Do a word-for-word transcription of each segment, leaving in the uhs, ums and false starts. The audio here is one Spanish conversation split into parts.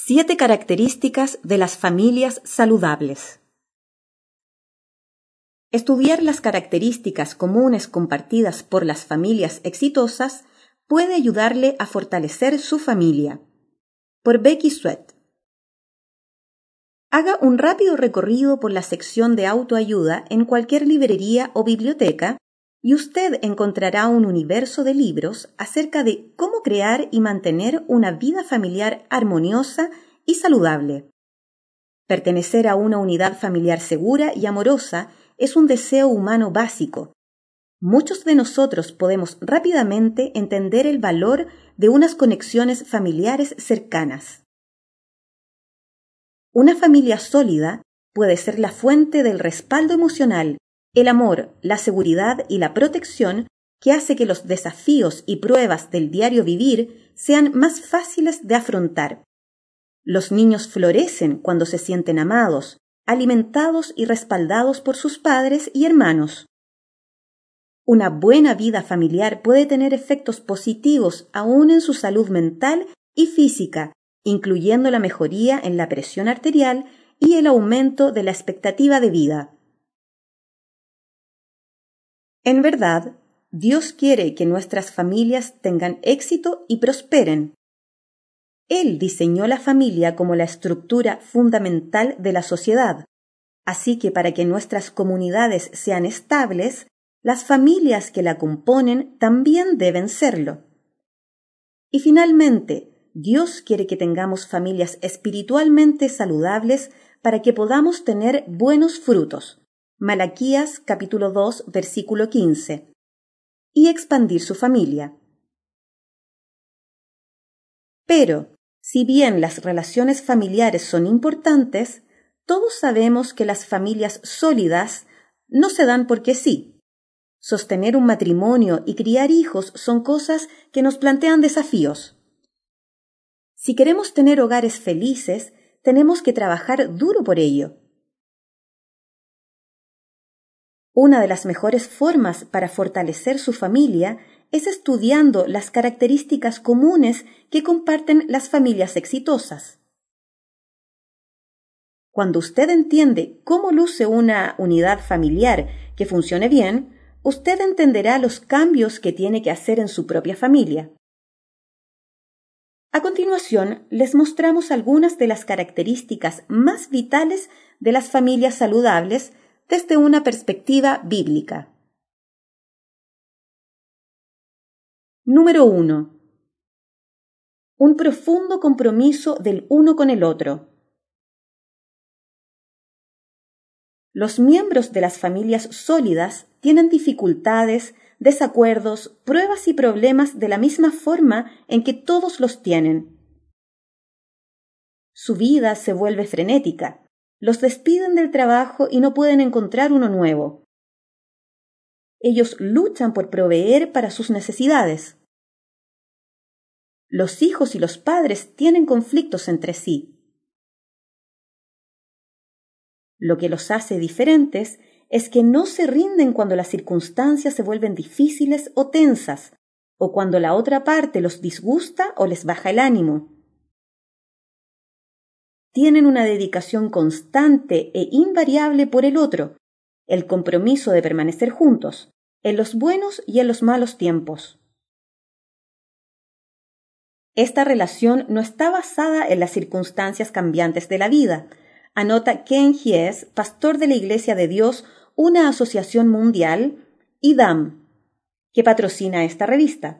Siete características de las familias saludables. Estudiar las características comunes compartidas por las familias exitosas puede ayudarle a fortalecer su familia. Por Becky Sweat. Haga un rápido recorrido por la sección de autoayuda en cualquier librería o biblioteca y usted encontrará un universo de libros acerca de cómo crear y mantener una vida familiar armoniosa y saludable. Pertenecer a una unidad familiar segura y amorosa es un deseo humano básico. Muchos de nosotros podemos rápidamente entender el valor de unas conexiones familiares cercanas. Una familia sólida puede ser la fuente del respaldo emocional, el amor, la seguridad y la protección que hace que los desafíos y pruebas del diario vivir sean más fáciles de afrontar. Los niños florecen cuando se sienten amados, alimentados y respaldados por sus padres y hermanos. Una buena vida familiar puede tener efectos positivos aún en su salud mental y física, incluyendo la mejoría en la presión arterial y el aumento de la expectativa de vida. En verdad, Dios quiere que nuestras familias tengan éxito y prosperen. Él diseñó la familia como la estructura fundamental de la sociedad, así que para que nuestras comunidades sean estables, las familias que la componen también deben serlo. Y finalmente, Dios quiere que tengamos familias espiritualmente saludables para que podamos tener buenos frutos. Malaquías capítulo dos, versículo quince. Y expandir su familia. Pero, si bien las relaciones familiares son importantes, todos sabemos que las familias sólidas no se dan porque sí. Sostener un matrimonio y criar hijos son cosas que nos plantean desafíos. Si queremos tener hogares felices, tenemos que trabajar duro por ello. Una de las mejores formas para fortalecer su familia es estudiando las características comunes que comparten las familias exitosas. Cuando usted entiende cómo luce una unidad familiar que funcione bien, usted entenderá los cambios que tiene que hacer en su propia familia. A continuación, les mostramos algunas de las características más vitales de las familias saludables desde una perspectiva bíblica. Número uno. Un profundo compromiso del uno con el otro. Los miembros de las familias sólidas tienen dificultades, desacuerdos, pruebas y problemas de la misma forma en que todos los tienen. Su vida se vuelve frenética. Los despiden del trabajo y no pueden encontrar uno nuevo. Ellos luchan por proveer para sus necesidades. Los hijos y los padres tienen conflictos entre sí. Lo que los hace diferentes es que no se rinden cuando las circunstancias se vuelven difíciles o tensas, o cuando la otra parte los disgusta o les baja el ánimo. Tienen una dedicación constante e invariable por el otro, el compromiso de permanecer juntos, en los buenos y en los malos tiempos. Esta relación no está basada en las circunstancias cambiantes de la vida, anota Ken Hies, pastor de la Iglesia de Dios, una asociación mundial, I D A M, que patrocina esta revista.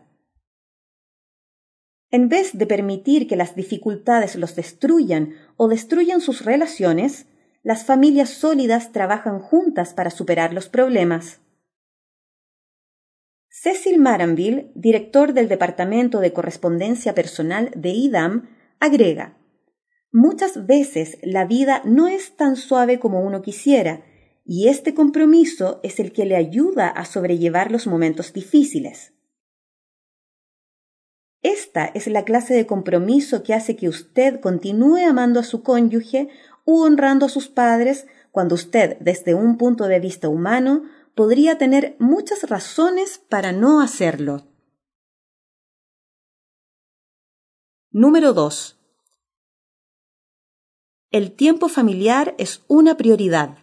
En vez de permitir que las dificultades los destruyan o destruyan sus relaciones, las familias sólidas trabajan juntas para superar los problemas. Cecil Maranville, director del Departamento de Correspondencia Personal de I D A M, agrega: muchas veces la vida no es tan suave como uno quisiera, y este compromiso es el que le ayuda a sobrellevar los momentos difíciles. Esta es la clase de compromiso que hace que usted continúe amando a su cónyuge u honrando a sus padres cuando usted, desde un punto de vista humano, podría tener muchas razones para no hacerlo. Número dos. El tiempo familiar es una prioridad.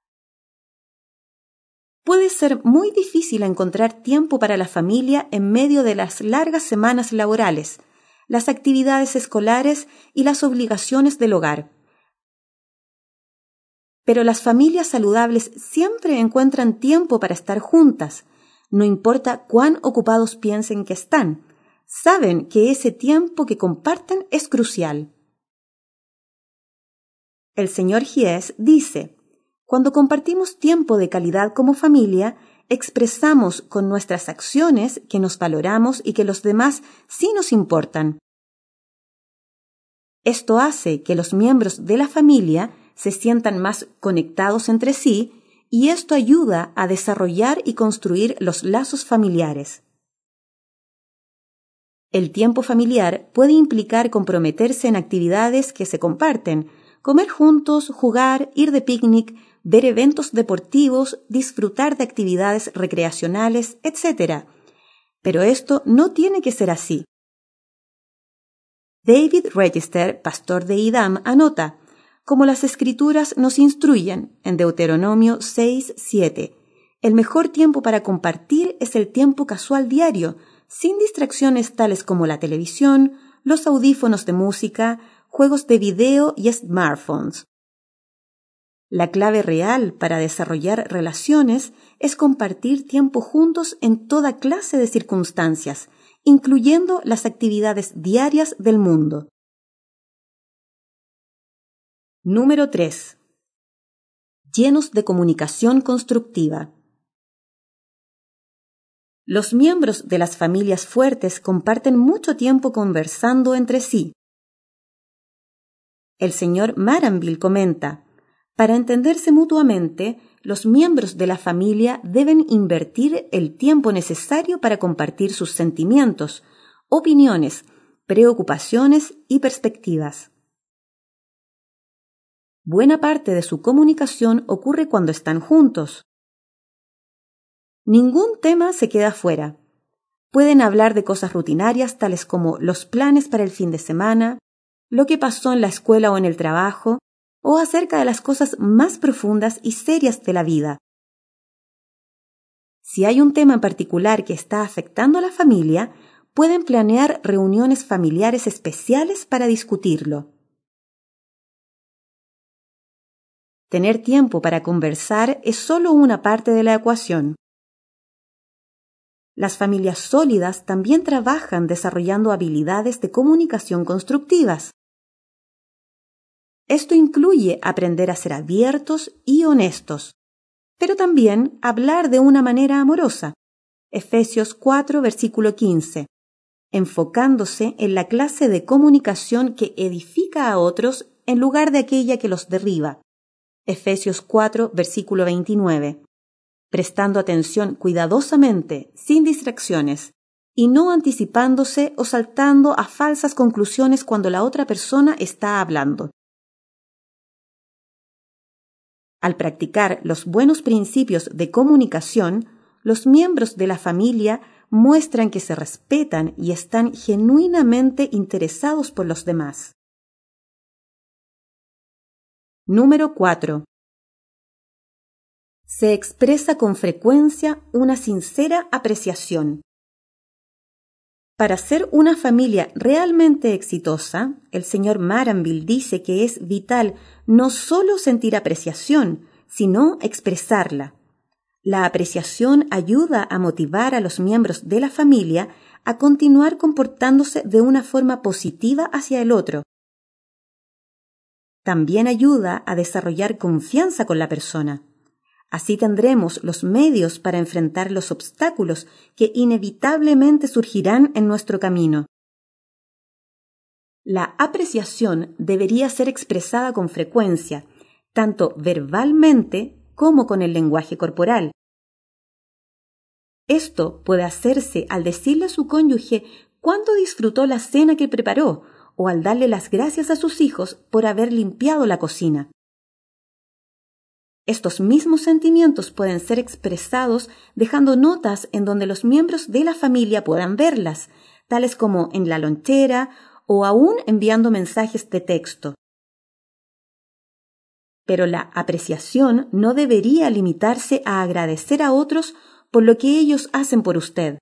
Puede ser muy difícil encontrar tiempo para la familia en medio de las largas semanas laborales, las actividades escolares y las obligaciones del hogar. Pero las familias saludables siempre encuentran tiempo para estar juntas, no importa cuán ocupados piensen que están. Saben que ese tiempo que comparten es crucial. El señor Gies dice: cuando compartimos tiempo de calidad como familia, expresamos con nuestras acciones que nos valoramos y que los demás sí nos importan. Esto hace que los miembros de la familia se sientan más conectados entre sí y esto ayuda a desarrollar y construir los lazos familiares. El tiempo familiar puede implicar comprometerse en actividades que se comparten, comer juntos, jugar, ir de picnic, ver eventos deportivos, disfrutar de actividades recreacionales, etcétera. Pero esto no tiene que ser así. David Register, pastor de IDAM, anota: como las Escrituras nos instruyen en Deuteronomio seis siete, el mejor tiempo para compartir es el tiempo casual diario, sin distracciones tales como la televisión, los audífonos de música, juegos de video y smartphones. La clave real para desarrollar relaciones es compartir tiempo juntos en toda clase de circunstancias, incluyendo las actividades diarias del mundo. Número tres. Llenos de comunicación constructiva. Los miembros de las familias fuertes comparten mucho tiempo conversando entre sí. El señor Maranville comenta: para entenderse mutuamente, los miembros de la familia deben invertir el tiempo necesario para compartir sus sentimientos, opiniones, preocupaciones y perspectivas. Buena parte de su comunicación ocurre cuando están juntos. Ningún tema se queda fuera. Pueden hablar de cosas rutinarias tales como los planes para el fin de semana, lo que pasó en la escuela o en el trabajo, o acerca de las cosas más profundas y serias de la vida. Si hay un tema en particular que está afectando a la familia, pueden planear reuniones familiares especiales para discutirlo. Tener tiempo para conversar es solo una parte de la ecuación. Las familias sólidas también trabajan desarrollando habilidades de comunicación constructivas. Esto incluye aprender a ser abiertos y honestos, pero también hablar de una manera amorosa. Efesios cuatro, versículo quince. Enfocándose en la clase de comunicación que edifica a otros en lugar de aquella que los derriba. Efesios cuatro, versículo veintinueve. Prestando atención cuidadosamente, sin distracciones, y no anticipándose o saltando a falsas conclusiones cuando la otra persona está hablando. Al practicar los buenos principios de comunicación, los miembros de la familia muestran que se respetan y están genuinamente interesados por los demás. Número cuatro. Se expresa con frecuencia una sincera apreciación. Para ser una familia realmente exitosa, el señor Maranville dice que es vital no solo sentir apreciación, sino expresarla. La apreciación ayuda a motivar a los miembros de la familia a continuar comportándose de una forma positiva hacia el otro. También ayuda a desarrollar confianza con la persona. Así tendremos los medios para enfrentar los obstáculos que inevitablemente surgirán en nuestro camino. La apreciación debería ser expresada con frecuencia, tanto verbalmente como con el lenguaje corporal. Esto puede hacerse al decirle a su cónyuge cuánto disfrutó la cena que preparó o al darle las gracias a sus hijos por haber limpiado la cocina. Estos mismos sentimientos pueden ser expresados dejando notas en donde los miembros de la familia puedan verlas, tales como en la lonchera o aún enviando mensajes de texto. pero la apreciación no debería limitarse a agradecer a otros por lo que ellos hacen por usted.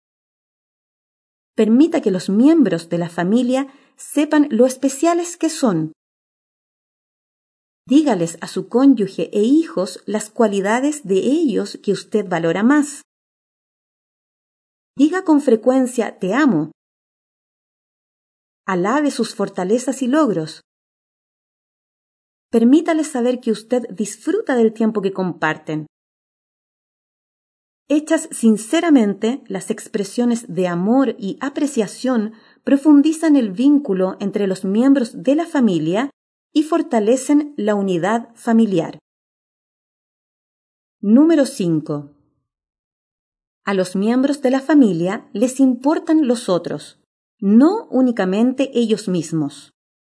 Permita que los miembros de la familia sepan lo especiales que son. Dígales a su cónyuge e hijos las cualidades de ellos que usted valora más. Diga con frecuencia «te amo». Alabe sus fortalezas y logros. Permítales saber que usted disfruta del tiempo que comparten. Hechas sinceramente, las expresiones de amor y apreciación profundizan el vínculo entre los miembros de la familia y fortalecen la unidad familiar. Número cinco. A los miembros de la familia les importan los otros, no únicamente ellos mismos.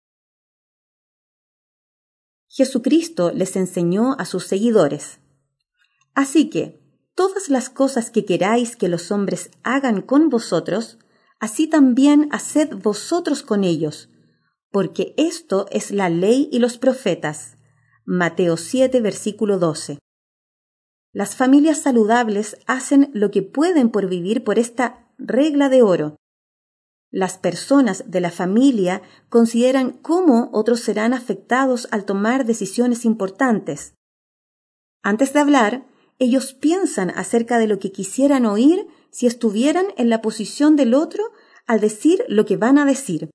Jesucristo les enseñó a sus seguidores. Así que, todas las cosas que queráis que los hombres hagan con vosotros, así también haced vosotros con ellos, porque esto es la ley y los profetas. Mateo siete, versículo doce. Las familias saludables hacen lo que pueden por vivir por esta regla de oro. Las personas de la familia consideran cómo otros serán afectados al tomar decisiones importantes. Antes de hablar, ellos piensan acerca de lo que quisieran oír si estuvieran en la posición del otro al decir lo que van a decir.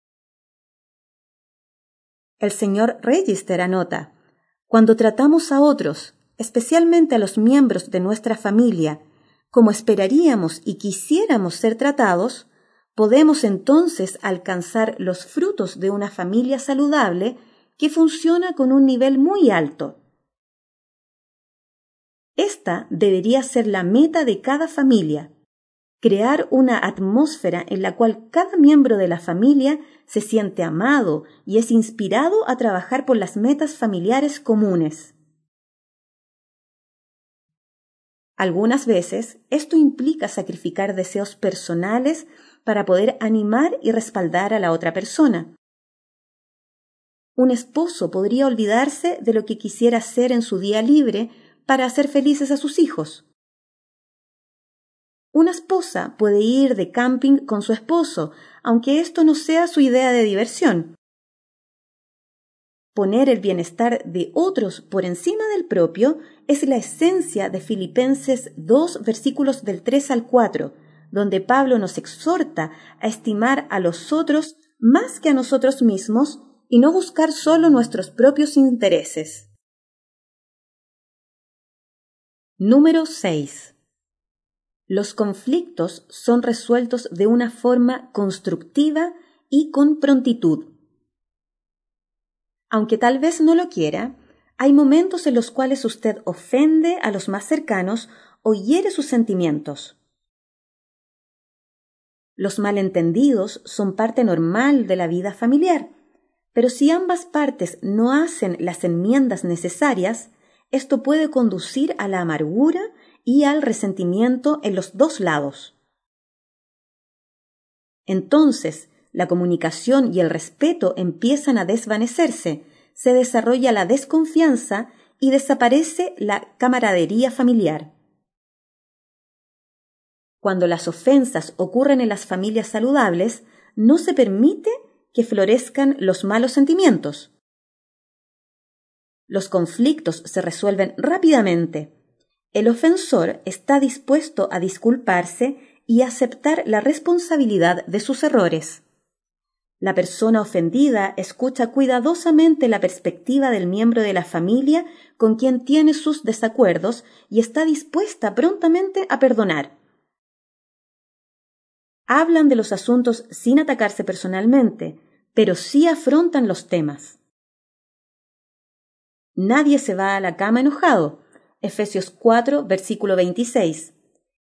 El señor Register anota, cuando tratamos a otros, especialmente a los miembros de nuestra familia, como esperaríamos y quisiéramos ser tratados, podemos entonces alcanzar los frutos de una familia saludable que funciona con un nivel muy alto. Esta debería ser la meta de cada familia, crear una atmósfera en la cual cada miembro de la familia se siente amado y es inspirado a trabajar por las metas familiares comunes. Algunas veces esto implica sacrificar deseos personales para poder animar y respaldar a la otra persona. Un esposo podría olvidarse de lo que quisiera hacer en su día libre para hacer felices a sus hijos. Una esposa puede ir de camping con su esposo, aunque esto no sea su idea de diversión. Poner el bienestar de otros por encima del propio es la esencia de Filipenses dos, versículos del tres al cuatro, donde Pablo nos exhorta a estimar a los otros más que a nosotros mismos y no buscar solo nuestros propios intereses. Número seis. Los conflictos son resueltos de una forma constructiva y con prontitud. Aunque tal vez no lo quiera, hay momentos en los cuales usted ofende a los más cercanos o hiere sus sentimientos. Los malentendidos son parte normal de la vida familiar, pero si ambas partes no hacen las enmiendas necesarias, esto puede conducir a la amargura y al resentimiento en los dos lados. Entonces, la comunicación y el respeto empiezan a desvanecerse, se desarrolla la desconfianza y desaparece la camaradería familiar. Cuando las ofensas ocurren en las familias saludables, no se permite que florezcan los malos sentimientos. Los conflictos se resuelven rápidamente. El ofensor está dispuesto a disculparse y aceptar la responsabilidad de sus errores. La persona ofendida escucha cuidadosamente la perspectiva del miembro de la familia con quien tiene sus desacuerdos y está dispuesta prontamente a perdonar. Hablan de los asuntos sin atacarse personalmente, pero sí afrontan los temas. Nadie se va a la cama enojado. Efesios cuatro, versículo veintiséis.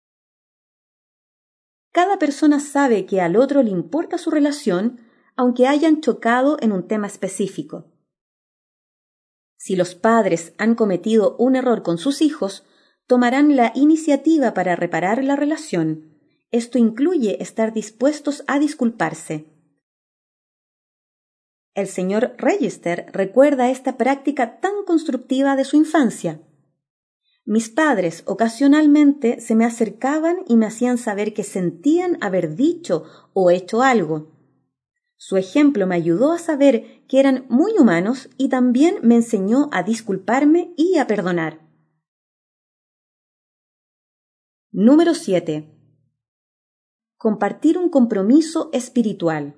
Cada persona sabe que al otro le importa su relación, aunque hayan chocado en un tema específico. Si los padres han cometido un error con sus hijos, tomarán la iniciativa para reparar la relación. Esto incluye estar dispuestos a disculparse. El señor Register recuerda esta práctica tan constructiva de su infancia. Mis padres ocasionalmente se me acercaban y me hacían saber que sentían haber dicho o hecho algo. Su ejemplo me ayudó a saber que eran muy humanos y también me enseñó a disculparme y a perdonar. Número siete. Compartir un compromiso espiritual.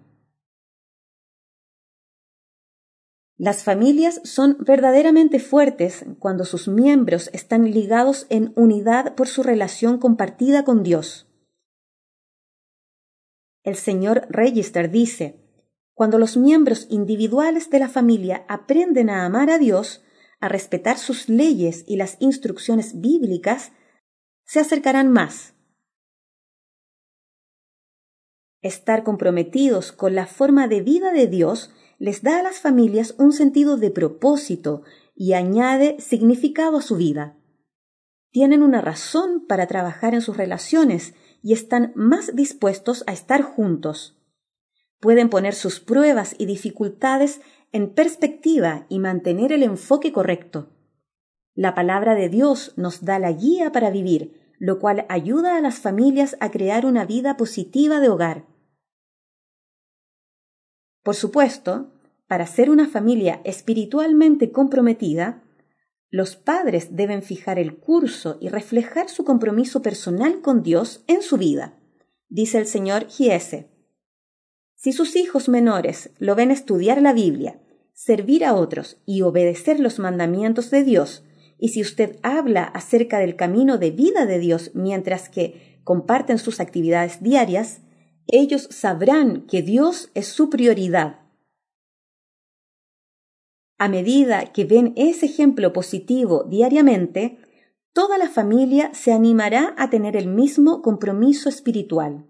Las familias son verdaderamente fuertes cuando sus miembros están ligados en unidad por su relación compartida con Dios. El señor Register dice: cuando los miembros individuales de la familia aprenden a amar a Dios, a respetar sus leyes y las instrucciones bíblicas, se acercarán más. Estar comprometidos con la forma de vida de Dios les da a las familias un sentido de propósito y añade significado a su vida. Tienen una razón para trabajar en sus relaciones y están más dispuestos a estar juntos. Pueden poner sus pruebas y dificultades en perspectiva y mantener el enfoque correcto. La palabra de Dios nos da la guía para vivir, lo cual ayuda a las familias a crear una vida positiva de hogar. Por supuesto, para ser una familia espiritualmente comprometida, los padres deben fijar el curso y reflejar su compromiso personal con Dios en su vida, dice el señor Giese. Si sus hijos menores lo ven estudiar la Biblia, servir a otros y obedecer los mandamientos de Dios, y si usted habla acerca del camino de vida de Dios mientras que comparten sus actividades diarias, ellos sabrán que Dios es su prioridad. A medida que ven ese ejemplo positivo diariamente, toda la familia se animará a tener el mismo compromiso espiritual.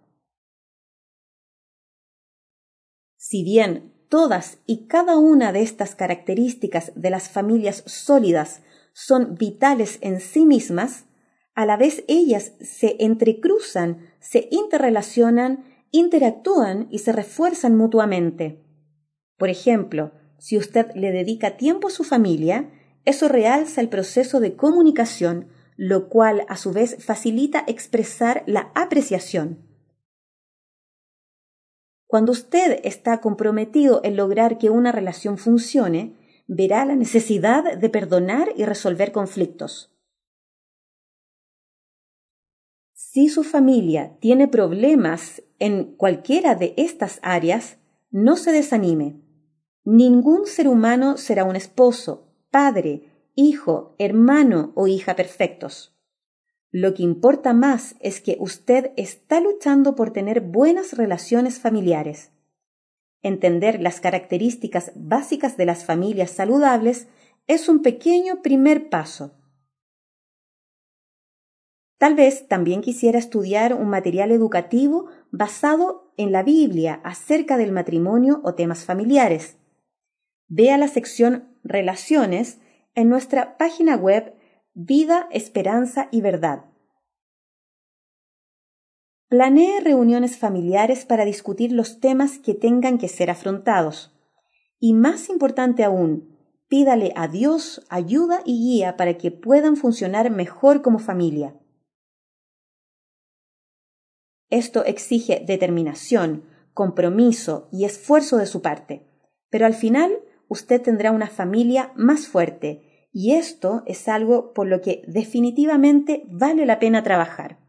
Si bien todas y cada una de estas características de las familias sólidas son vitales en sí mismas, a la vez ellas se entrecruzan, se interrelacionan, interactúan y se refuerzan mutuamente. Por ejemplo, si usted le dedica tiempo a su familia, eso realza el proceso de comunicación, lo cual a su vez facilita expresar la apreciación. Cuando usted está comprometido en lograr que una relación funcione, verá la necesidad de perdonar y resolver conflictos. Si su familia tiene problemas en cualquiera de estas áreas, no se desanime. Ningún ser humano será un esposo, padre, hijo, hermano o hija perfectos. Lo que importa más es que usted está luchando por tener buenas relaciones familiares. Entender las características básicas de las familias saludables es un pequeño primer paso. Tal vez también quisiera estudiar un material educativo basado en la Biblia acerca del matrimonio o temas familiares. Vea la sección Relaciones en nuestra página web Vida, Esperanza y Verdad. Planee reuniones familiares para discutir los temas que tengan que ser afrontados. Y más importante aún, pídale a Dios ayuda y guía para que puedan funcionar mejor como familia. Esto exige determinación, compromiso y esfuerzo de su parte, pero al final usted tendrá una familia más fuerte y esto es algo por lo que definitivamente vale la pena trabajar.